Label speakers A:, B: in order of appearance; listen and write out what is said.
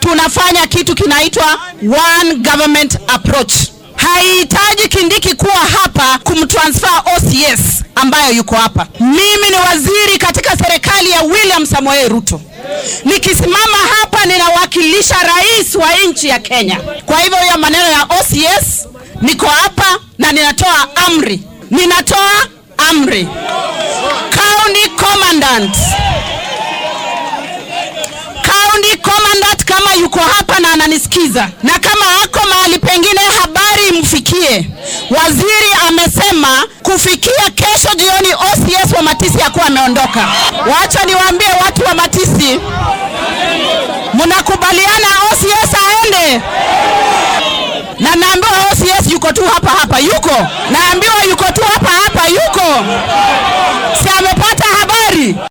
A: tunafanya kitu kinaitwa one government approach. Haihitaji Kindiki kuwa hapa kumtransfer OCS ambayo yuko hapa. Mimi ni waziri katika serikali ya William Samoei Ruto. Nikisimama hapa ninawakilisha rais wa nchi ya Kenya. Kwa hivyo ya maneno ya OCS, niko hapa na ninatoa amri. County commandant kama yuko hapa na ananisikiza, na kama hako mahali pengine habari mfikie. Waziri amesema kufikia kesho jioni OCS wa Matisi hakuwa ameondoka. Wacha niwaambie watu wa Matisi, mnakubaliana OCS aende? Na naambiwa OCS yuko tu hapa yuko. Naambiwa yuko tu hapa yuko. Si amepata habari?